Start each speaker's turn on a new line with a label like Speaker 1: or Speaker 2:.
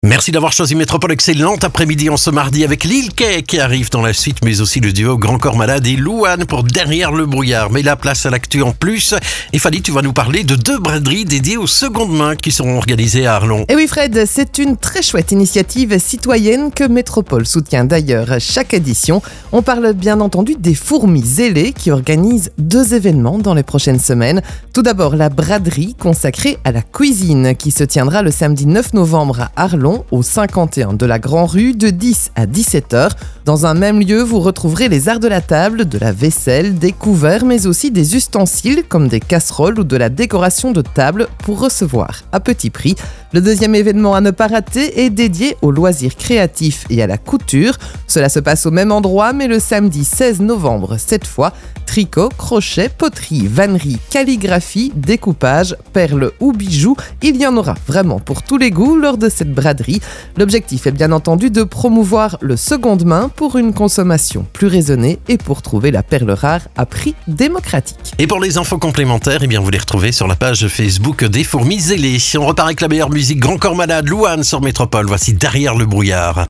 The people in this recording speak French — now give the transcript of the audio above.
Speaker 1: Merci d'avoir choisi Métropole. Excellente après-midi en ce mardi avec Lil Kay qui arrive dans la suite, mais aussi le duo Grand Corps Malade et Louane pour Derrière le brouillard. Mais la place à l'actu en plus. Et Fanny, tu vas nous parler de 2 braderies dédiées aux secondes mains qui seront organisées à Arlon.
Speaker 2: Et oui Fred, c'est une très chouette initiative citoyenne que Métropole soutient d'ailleurs chaque édition. On parle bien entendu des Fourmis Ailées qui organisent 2 événements dans les prochaines semaines. Tout d'abord la braderie consacrée à la cuisine qui se tiendra le samedi 9 novembre à Arlon, au 51 de la Grand Rue, de 10 à 17h. Dans un même lieu, vous retrouverez les arts de la table, de la vaisselle, des couverts, mais aussi des ustensiles comme des casseroles ou de la décoration de table pour recevoir à petit prix. Le deuxième événement à ne pas rater est dédié aux loisirs créatifs et à la couture. Cela se passe au même endroit, mais le samedi 16 novembre cette fois. Tricot, crochet, poterie, vannerie, calligraphie, découpage, perles ou bijoux, il y en aura vraiment pour tous les goûts lors de cette braderie. L'objectif est bien entendu de promouvoir le seconde main pour une consommation plus raisonnée et pour trouver la perle rare à prix démocratique.
Speaker 1: Et pour les infos complémentaires, vous les retrouvez sur la page Facebook des Fourmis Ailées. On repart avec la meilleure musique Grand Corps Malade, Louane sur Métropole. Voici Derrière le brouillard.